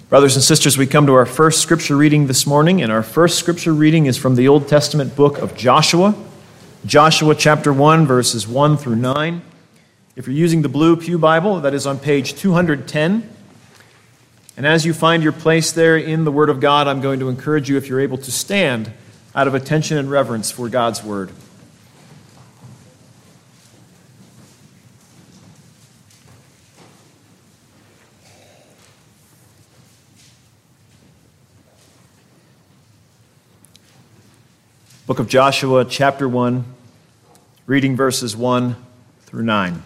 Brothers and sisters, we come to our first scripture reading this morning, and our first scripture reading is from the Old Testament book of Joshua. Joshua chapter 1, verses 1 through 9. If you're using the Blue Pew Bible, that is on page 210. And as you find your place there in the Word of God, I'm going to encourage you, if you're able, to stand out of attention and reverence for God's Word. Book of Joshua, chapter 1, reading verses 1 through 9.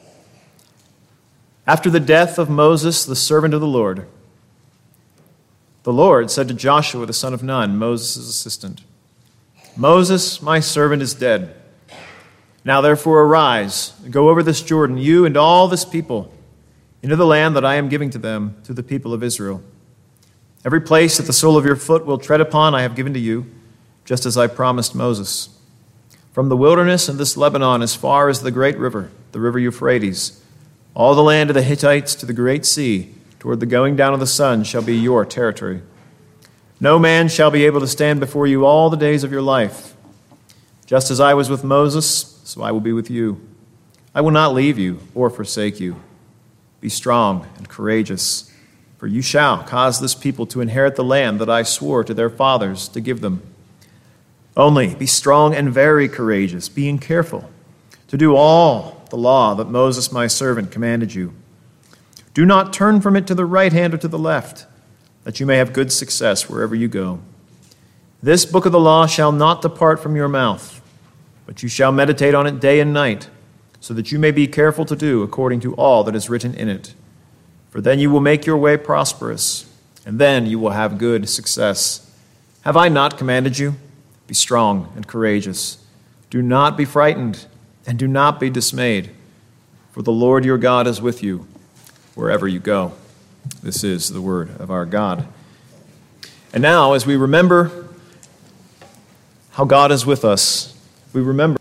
After the death of Moses, the servant of the Lord said to Joshua, the son of Nun, Moses' assistant, "Moses, my servant, is dead. Now therefore arise, and go over this Jordan, you and all this people, into the land that I am giving to them, to the people of Israel. Every place that the sole of your foot will tread upon I have given to you, just as I promised Moses. From the wilderness and this Lebanon as far as the great river, the river Euphrates, all the land of the Hittites to the great sea, toward the going down of the sun, shall be your territory. No man shall be able to stand before you all the days of your life. Just as I was with Moses, so I will be with you. I will not leave you or forsake you. Be strong and courageous, for you shall cause this people to inherit the land that I swore to their fathers to give them. Only be strong and very courageous, being careful to do all the law that Moses my servant commanded you. Do not turn from it to the right hand or to the left, that you may have good success wherever you go. This book of the law shall not depart from your mouth, but you shall meditate on it day and night, so that you may be careful to do according to all that is written in it. For then you will make your way prosperous, and then you will have good success. Have I not commanded you? Be strong and courageous. Do not be frightened, and do not be dismayed, for the Lord your God is with you wherever you go." This is the word of our God. And now, as we remember how God is with us, we remember.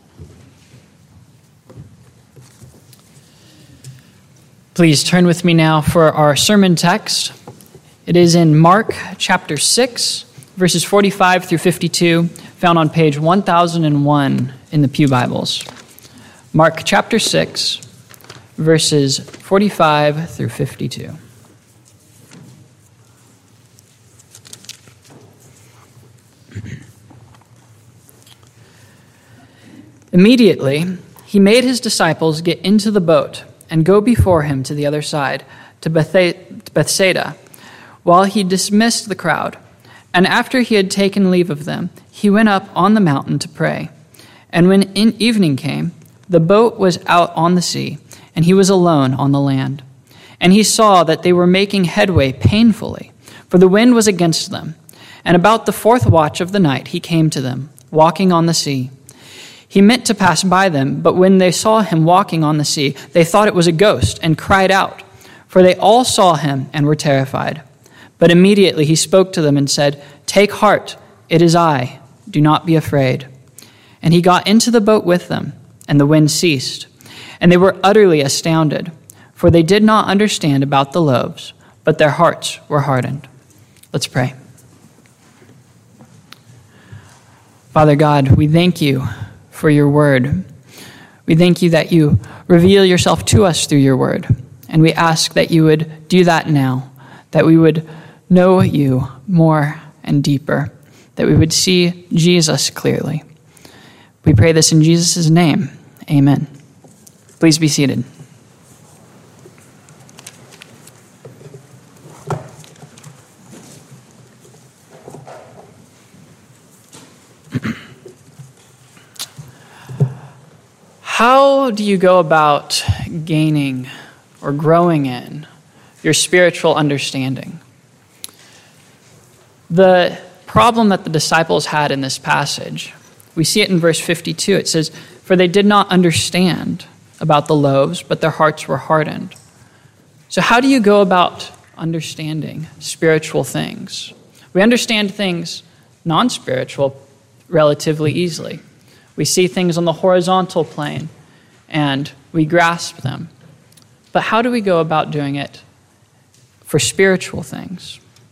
Please turn with me now for our sermon text. It is in Mark chapter 6, verses 45 through 52, found on page 1001 in the Pew Bibles. Mark chapter 6, verses 45 through 52. Immediately, he made his disciples get into the boat and go before him to the other side, to Bethsaida, while he dismissed the crowd. And after he had taken leave of them, he went up on the mountain to pray. And when evening came, the boat was out on the sea, and he was alone on the land. And he saw that they were making headway painfully, for the wind was against them. And about the fourth watch of the night he came to them, walking on the sea. He meant to pass by them, but when they saw him walking on the sea, they thought it was a ghost, and cried out, for they all saw him and were terrified. But immediately he spoke to them and said, "Take heart, it is I. Do not be afraid." And he got into the boat with them, and the wind ceased. And they were utterly astounded, for they did not understand about the loaves, but their hearts were hardened. Let's pray. Father God, we thank you for your word. We thank you that you reveal yourself to us through your word. And we ask that you would do that now, that we would know you more and deeper, that we would see Jesus clearly. We pray this in Jesus' name. Amen. Please be seated. How do you go about gaining or growing in your spiritual understanding? The problem that the disciples had in this passage, we see it in verse 52. It says, "For they did not understand about the loaves, but their hearts were hardened." So how do you go about understanding spiritual things? We understand things non-spiritual relatively easily. We see things on the horizontal plane, and we grasp them. But how do we go about doing it for spiritual things?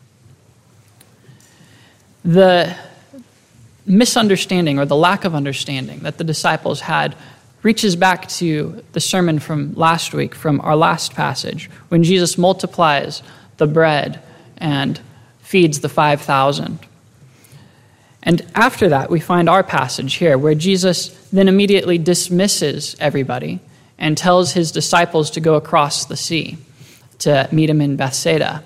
the misunderstanding or the lack of understanding that the disciples had reaches back to the sermon from last week, from our last passage, when Jesus multiplies the bread and feeds the 5,000. And after that, we find our passage here, where Jesus then immediately dismisses everybody and tells his disciples to go across the sea to meet him in Bethsaida.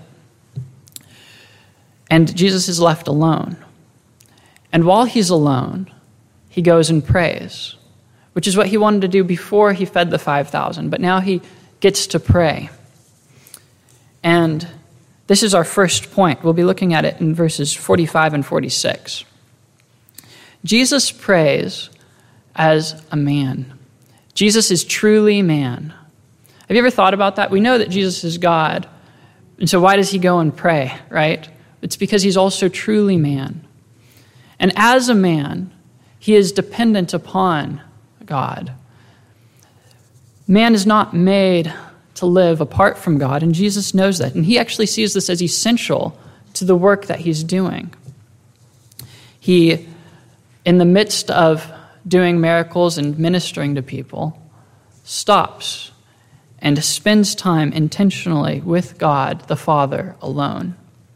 And Jesus is left alone. And while he's alone, he goes and prays, which is what he wanted to do before he fed the 5,000. But now he gets to pray. And this is our first point. We'll be looking at it in verses 45 and 46. Jesus prays as a man. Jesus is truly man. Have you ever thought about that? We know that Jesus is God. And so why does he go and pray, right? It's because he's also truly man. And as a man, he is dependent upon God. Man is not made to live apart from God, and Jesus knows that. And he actually sees this as essential to the work that he's doing. He, in the midst of doing miracles and ministering to people, stops and spends time intentionally with God the Father alone.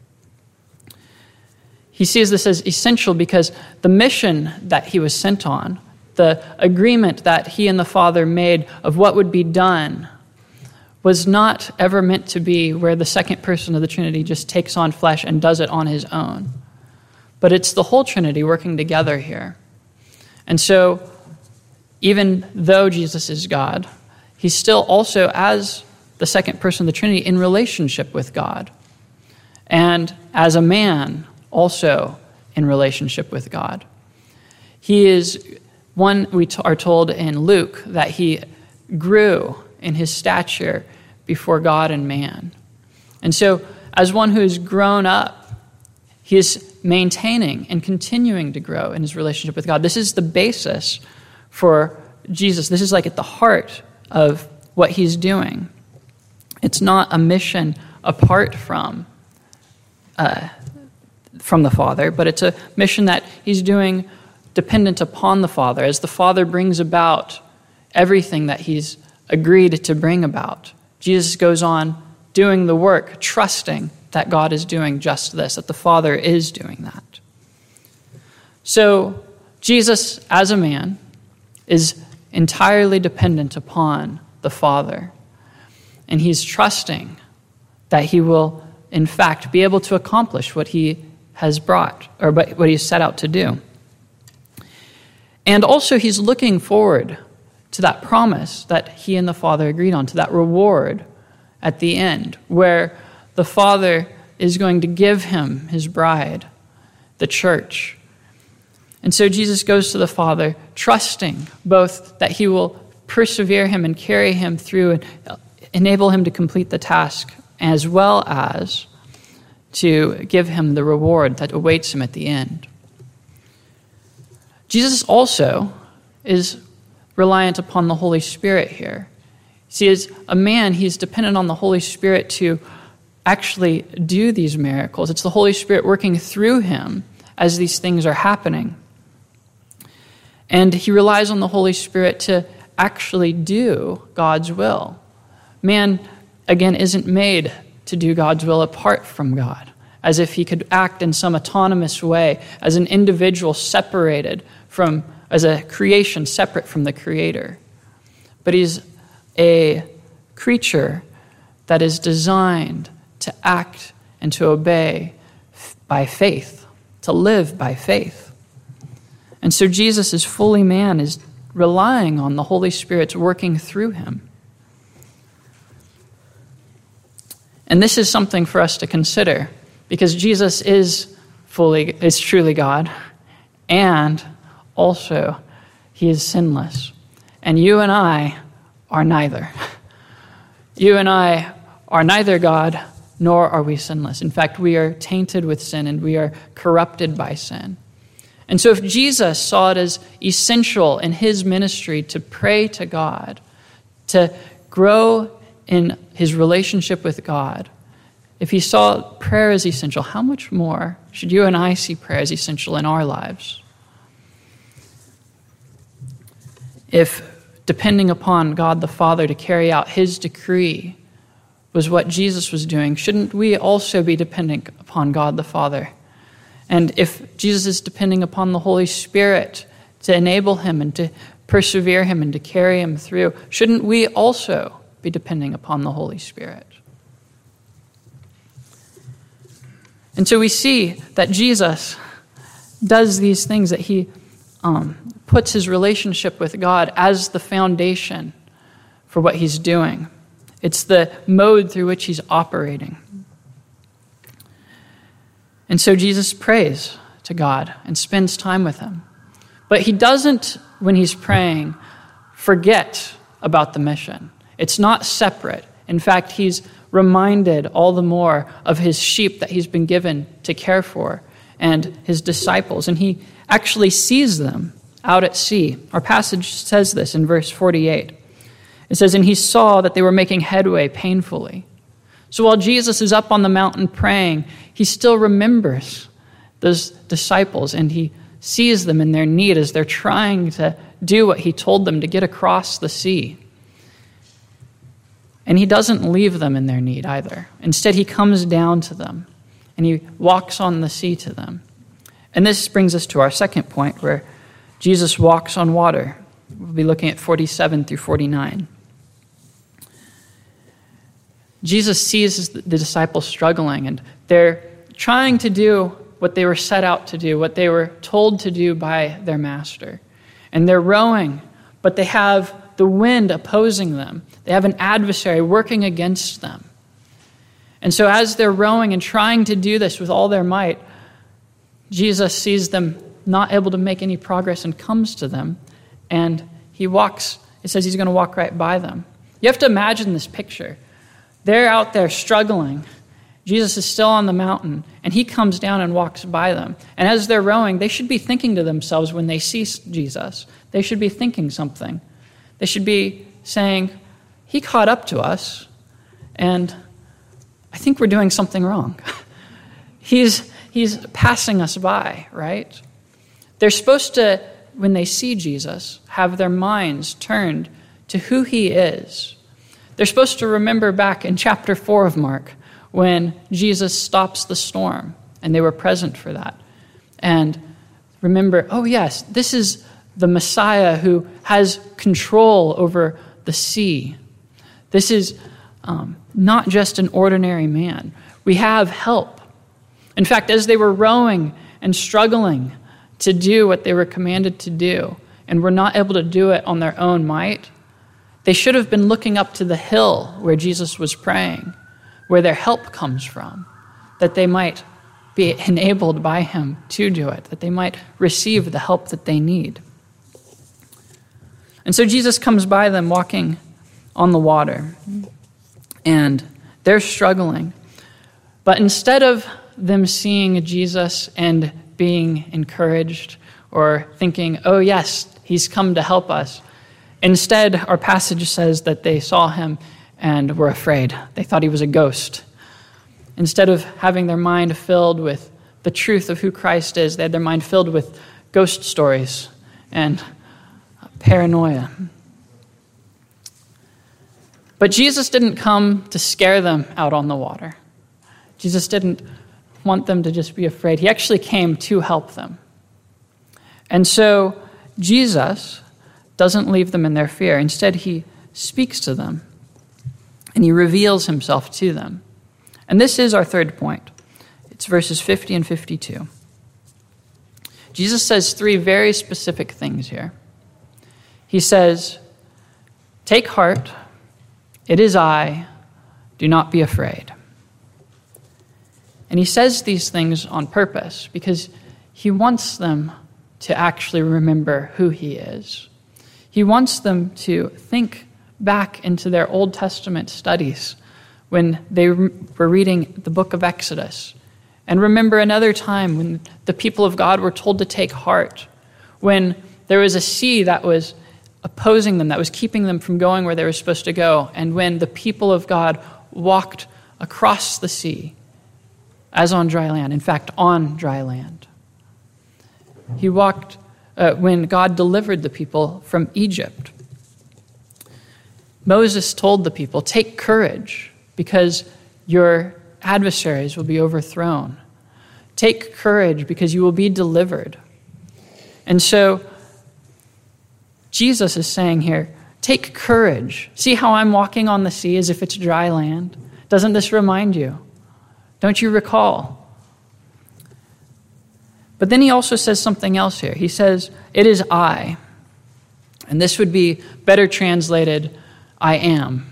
He sees this as essential because the mission that he was sent on, the agreement that he and the Father made of what would be done, was not ever meant to be where the second person of the Trinity just takes on flesh and does it on his own. But it's the whole Trinity working together here. And so, even though Jesus is God, he's still also, as the second person of the Trinity, in relationship with God. And as a man, also in relationship with God. He is one, we are told in Luke, that he grew in his stature before God and man. And so, as one who has grown up, he is maintaining and continuing to grow in his relationship with God. This is the basis for Jesus. This is like at the heart of what he's doing. It's not a mission apart from the Father, but it's a mission that he's doing dependent upon the Father, as the Father brings about everything that he's agreed to bring about. Jesus goes on doing the work, trusting that God is doing just this, that the Father is doing that. So Jesus, as a man, is entirely dependent upon the Father, and he's trusting that he will, in fact, be able to accomplish what he has brought, or what he's set out to do. And also he's looking forward to that promise that he and the Father agreed on, to that reward at the end, where the Father is going to give him his bride, the church. And so Jesus goes to the Father, trusting both that he will persevere him and carry him through and enable him to complete the task, as well as to give him the reward that awaits him at the end. Jesus also is reliant upon the Holy Spirit here. See, as a man, he's dependent on the Holy Spirit to actually do these miracles. It's the Holy Spirit working through him as these things are happening. And he relies on the Holy Spirit to actually do God's will. Man, again, isn't made to do God's will apart from God, as if he could act in some autonomous way, as an individual separated from, as a creation separate from the Creator. But he's a creature that is designed to act and to obey by faith, to live by faith. And so Jesus is fully man, is relying on the Holy Spirit's working through him. And this is something for us to consider, because Jesus is truly God, and also he is sinless. And you and I are neither. You and I are neither God, nor are we sinless. In fact, we are tainted with sin, and we are corrupted by sin. And so if Jesus saw it as essential in his ministry to pray to God, to grow in his relationship with God, if he saw prayer as essential, how much more should you and I see prayer as essential in our lives? If depending upon God the Father to carry out his decree was what Jesus was doing, shouldn't we also be depending upon God the Father? And if Jesus is depending upon the Holy Spirit to enable him and to persevere him and to carry him through, shouldn't we also be depending upon the Holy Spirit? And so we see that Jesus does these things, that he puts his relationship with God as the foundation for what he's doing. It's the mode through which he's operating. And so Jesus prays to God and spends time with him. But he doesn't, when he's praying, forget about the mission. It's not separate. In fact, he's reminded all the more of his sheep that he's been given to care for and his disciples. And he actually sees them out at sea. Our passage says this in verse 48. It says, "And he saw that they were making headway painfully." So while Jesus is up on the mountain praying, he still remembers those disciples, and he sees them in their need as they're trying to do what he told them to get across the sea. And he doesn't leave them in their need either. Instead, he comes down to them, and he walks on the sea to them. And this brings us to our second point, where Jesus walks on water. We'll be looking at 47 through 49. Jesus sees the disciples struggling, and they're trying to do what they were set out to do, what they were told to do by their master. And they're rowing, but they have the wind opposing them. They have an adversary working against them. And so as they're rowing and trying to do this with all their might, Jesus sees them not able to make any progress and comes to them, and he walks. It says he's going to walk right by them. You have to imagine this picture. They're out there struggling. Jesus is still on the mountain, and he comes down and walks by them. And as they're rowing, they should be thinking to themselves when they see Jesus, they should be thinking something. They should be saying, he caught up to us, and I think we're doing something wrong. He's passing us by, right? They're supposed to, when they see Jesus, have their minds turned to who he is. They're supposed to remember back in chapter 4 of Mark when Jesus stops the storm, and they were present for that. And remember, oh yes, this is the Messiah who has control over the sea. This is not just an ordinary man. We have help. In fact, as they were rowing and struggling to do what they were commanded to do, and were not able to do it on their own might, they should have been looking up to the hill where Jesus was praying, where their help comes from, that they might be enabled by him to do it, that they might receive the help that they need. And so Jesus comes by them walking on the water, and they're struggling. But instead of them seeing Jesus and being encouraged or thinking, oh yes, he's come to help us, instead, our passage says that they saw him and were afraid. They thought he was a ghost. Instead of having their mind filled with the truth of who Christ is, they had their mind filled with ghost stories and paranoia. But Jesus didn't come to scare them out on the water. Jesus didn't want them to just be afraid. He actually came to help them. And so Jesus doesn't leave them in their fear. Instead, he speaks to them, and he reveals himself to them. And this is our third point. It's verses 50 and 52. Jesus says three very specific things here. He says, "Take heart, it is I, do not be afraid." And he says these things on purpose because he wants them to actually remember who he is. He wants them to think back into their Old Testament studies when they were reading the book of Exodus, and remember another time when the people of God were told to take heart, when there was a sea that was opposing them, that was keeping them from going where they were supposed to go, and when the people of God walked across the sea as on dry land. In fact, on dry land. He walked when God delivered the people from Egypt. Moses told the people, "Take courage, because your adversaries will be overthrown. Take courage, because you will be delivered." And so Jesus is saying here, take courage. See how I'm walking on the sea as if it's dry land? Doesn't this remind you? Don't you recall? But then he also says something else here. He says, "It is I." And this would be better translated, "I am."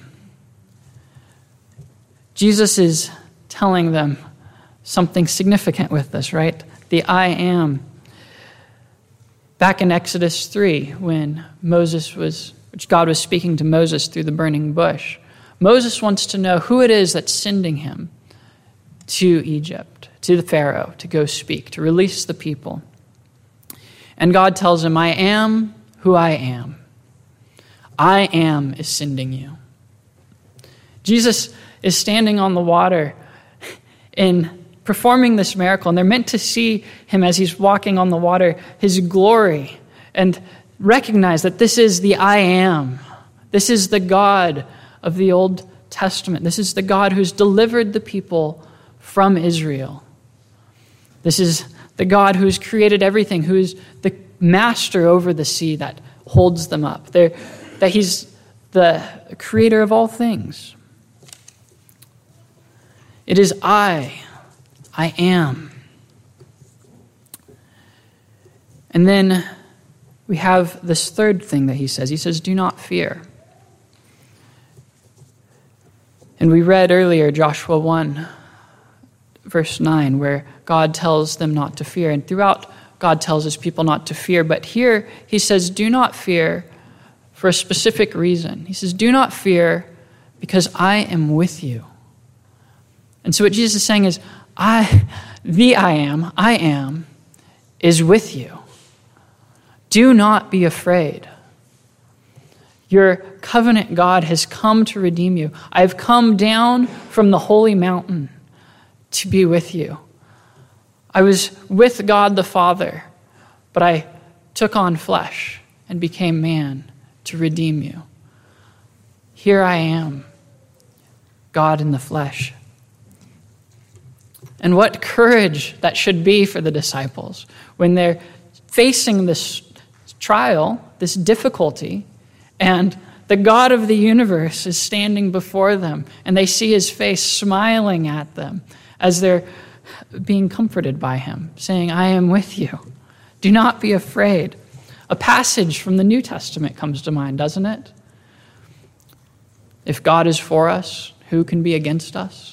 Jesus is telling them something significant with this, right? The "I am." Back in Exodus 3, when which God was speaking to Moses through the burning bush, Moses wants to know who it is that's sending him to Egypt, to the Pharaoh, to go speak, to release the people. And God tells him, "I am who I am. I am is sending you." Jesus is standing on the water in performing this miracle, and they're meant to see him as he's walking on the water, his glory, and recognize that this is the I am. This is the God of the Old Testament. This is the God who's delivered the people from Israel. This is the God who's created everything, who's the master over the sea that holds them up. That he's the creator of all things. It is I am. And then we have this third thing that he says. He says, "Do not fear." And we read earlier Joshua 1, verse 9, where God tells them not to fear. And throughout, God tells his people not to fear. But here he says, "Do not fear," for a specific reason. He says, "Do not fear, because I am with you." And so what Jesus is saying is, I am, is with you. Do not be afraid. Your covenant God has come to redeem you. I have come down from the holy mountain to be with you. I was with God the Father, but I took on flesh and became man to redeem you. Here I am, God in the flesh. And what courage that should be for the disciples when they're facing this trial, this difficulty, and the God of the universe is standing before them, and they see his face smiling at them as they're being comforted by him, saying, "I am with you. Do not be afraid." A passage from the New Testament comes to mind, doesn't it? If God is for us, who can be against us?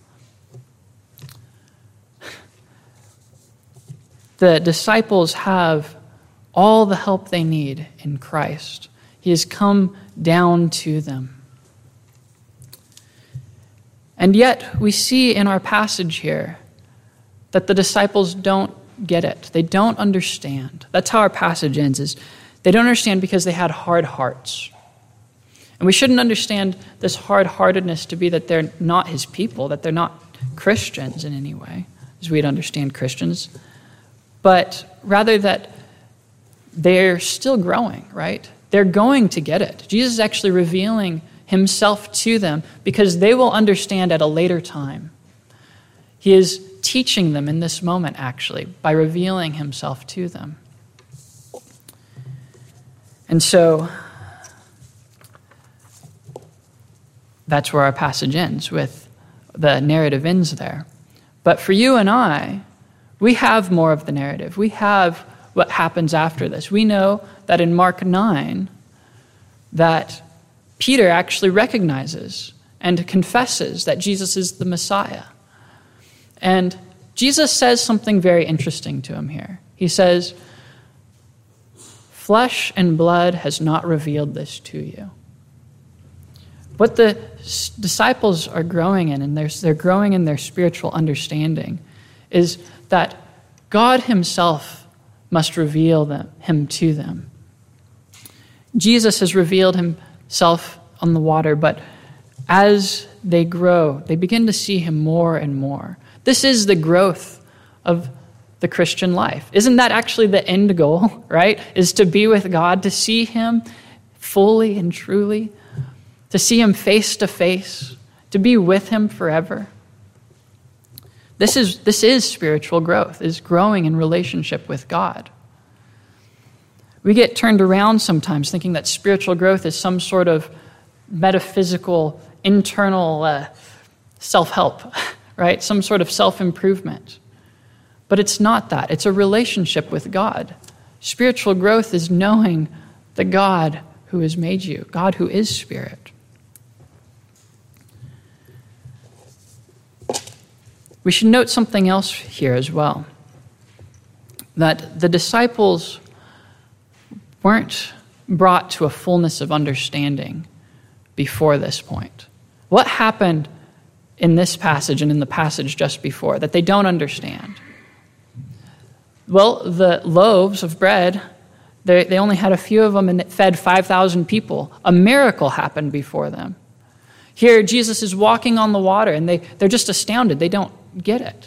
The disciples have all the help they need in Christ. He has come down to them. And yet, we see in our passage here that the disciples don't get it. They don't understand. That's how our passage ends, is they don't understand because they had hard hearts. And we shouldn't understand this hard-heartedness to be that they're not his people, that they're not Christians in any way, as we'd understand Christians, but rather that they're still growing, right? They're going to get it. Jesus is actually revealing himself to them because they will understand at a later time. He is teaching them in this moment, actually, by revealing himself to them. And so that's where our passage ends, with the narrative ends there. But for you and I, we have more of the narrative. We have what happens after this. We know that in Mark 9, that Peter actually recognizes and confesses that Jesus is the Messiah. And Jesus says something very interesting to him here. He says, "Flesh and blood has not revealed this to you." What the disciples are growing in, and they're growing in their spiritual understanding, is that God himself must reveal him to them. Jesus has revealed himself on the water, but as they grow, they begin to see him more and more. This is the growth of the Christian life. Isn't that actually the end goal, right? Is to be with God, to see him fully and truly, to see him face to face, to be with him forever. This is spiritual growth, is growing in relationship with God. We get turned around sometimes thinking that spiritual growth is some sort of metaphysical, internal self-help, right? Some sort of self-improvement. But it's not that. It's a relationship with God. Spiritual growth is knowing the God who has made you, God who is spirit. We should note something else here as well, that the disciples weren't brought to a fullness of understanding before this point. What happened in this passage and in the passage just before that they don't understand? Well, the loaves of bread, they only had a few of them and it fed 5,000 people. A miracle happened before them. Here, Jesus is walking on the water and they're just astounded. They don't get it.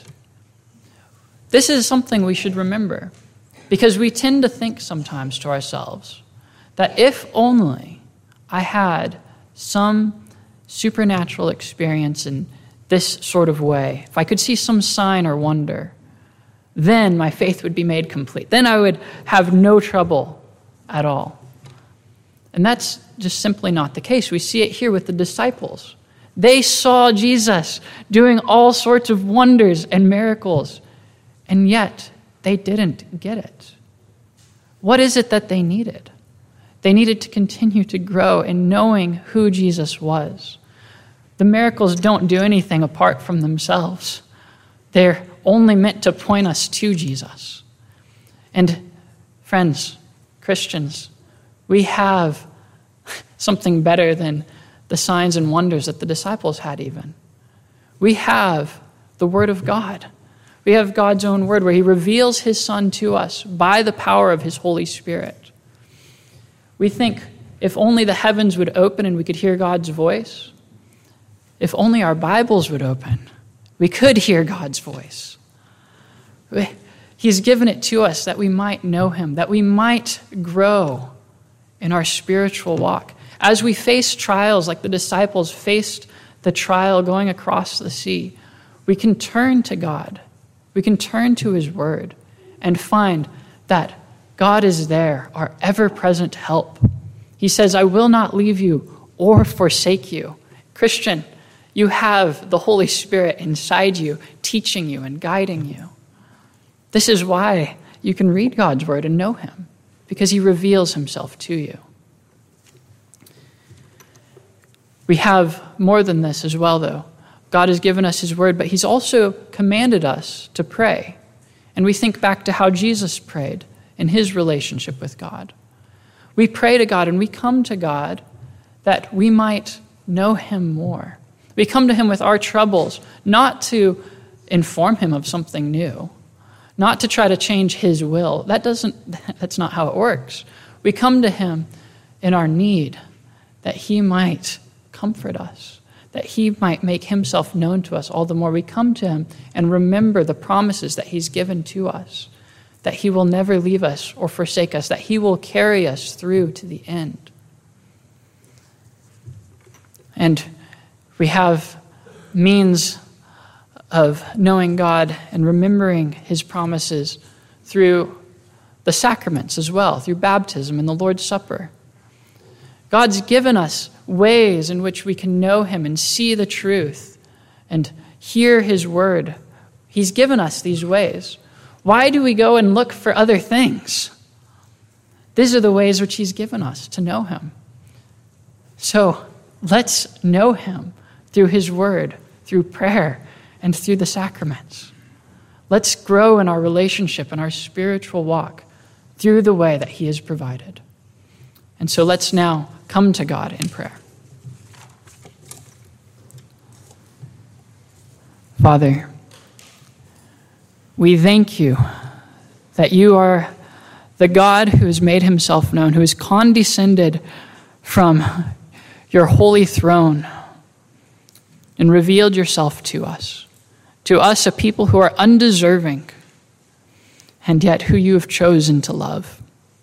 This is something we should remember because we tend to think sometimes to ourselves that if only I had some supernatural experience in this sort of way, if I could see some sign or wonder, then my faith would be made complete. Then I would have no trouble at all. And that's just simply not the case. We see it here with the disciples. They saw Jesus doing all sorts of wonders and miracles, and yet they didn't get it. What is it that they needed? They needed to continue to grow in knowing who Jesus was. The miracles don't do anything apart from themselves. They're only meant to point us to Jesus. And friends, Christians, we have something better than the signs and wonders that the disciples had even. We have the Word of God. We have God's own Word where He reveals His Son to us by the power of His Holy Spirit. We think if only the heavens would open and we could hear God's voice, if only our Bibles would open, we could hear God's voice. He's given it to us that we might know Him, that we might grow in our spiritual walk. As we face trials like the disciples faced the trial going across the sea, we can turn to God. We can turn to His Word and find that God is there, our ever-present help. He says, I will not leave you or forsake you. Christian, you have the Holy Spirit inside you, teaching you and guiding you. This is why you can read God's Word and know Him, because He reveals Himself to you. We have more than this as well, though. God has given us His Word, but He's also commanded us to pray. And we think back to how Jesus prayed in His relationship with God. We pray to God and we come to God that we might know Him more. We come to Him with our troubles, not to inform Him of something new, not to try to change His will. That's not how it works. We come to Him in our need that He might comfort us, that He might make Himself known to us all the more. We come to Him and remember the promises that He's given to us, that He will never leave us or forsake us, that He will carry us through to the end. And we have means of knowing God and remembering His promises through the sacraments as well, through baptism and the Lord's Supper. God's given us ways in which we can know Him and see the truth and hear His Word. He's given us these ways. Why do we go and look for other things? These are the ways which He's given us to know Him. So let's know Him through His Word, through prayer, and through the sacraments. Let's grow in our relationship and our spiritual walk through the way that He has provided. And so let's now come to God in prayer. Father, we thank You that You are the God who has made Himself known, who has condescended from Your holy throne and revealed yourself to us a people who are undeserving, and yet who you have chosen to love.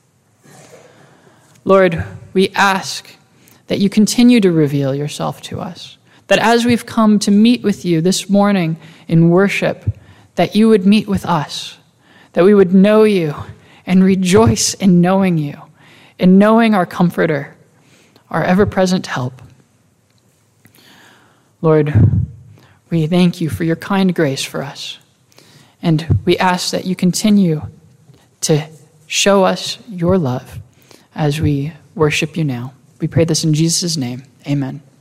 Lord, we ask that you continue to reveal yourself to us, that as we've come to meet with you this morning in worship, that you would meet with us, that we would know you and rejoice in knowing you, in knowing our comforter, our ever-present help. Lord, we thank you for your kind grace for us, and we ask that you continue to show us your love as we worship you now. We pray this in Jesus' name. Amen.